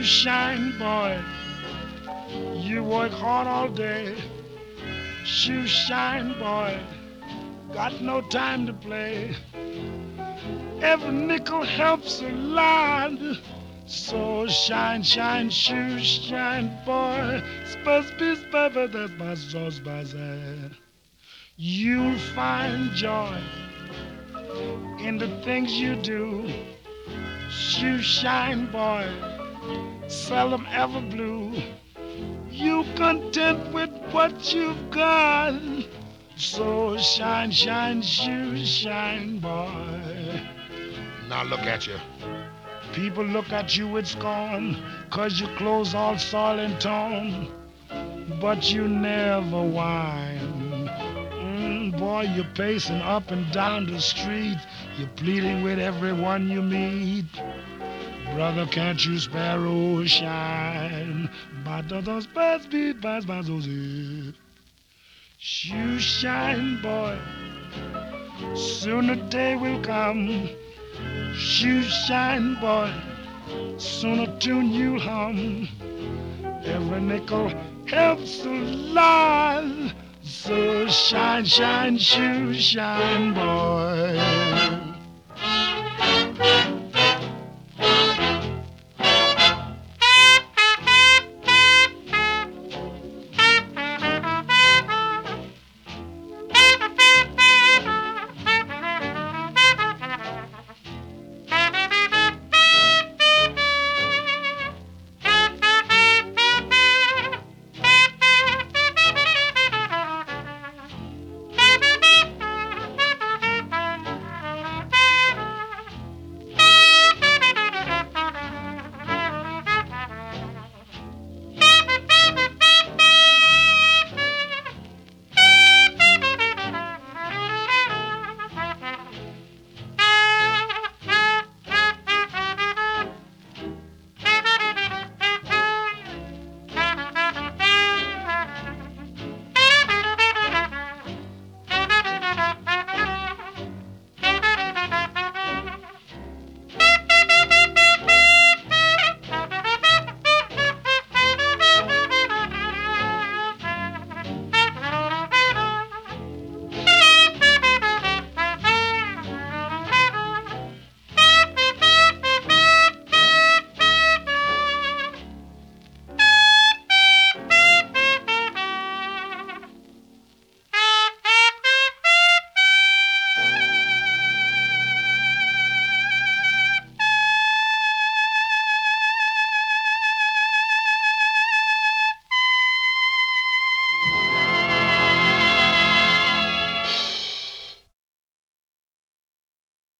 shoe shine boy. You work hard all day. Shoe shine boy. Got no time to play. Every nickel helps a lot. So shine, shine, shoe shine boy. Spaz, biz, baba, that's my sauce, you'll find joy in the things you do. Shoe shine boy, seldom ever blue. You content with what you've got. So shine, shine, shoe shine boy. Now look at you. People look at you with scorn, 'cause your clothes all soiled and torn. But you never whine. Boy, you're pacing up and down the street. You're pleading with everyone you meet. Brother, can't you sparrow shine? Shoe shine, boy. Soon the day will come. Shoe shine, boy. Soon a tune you'll hum. Every nickel helps a lot. So shine, shine, shoe shine, boy.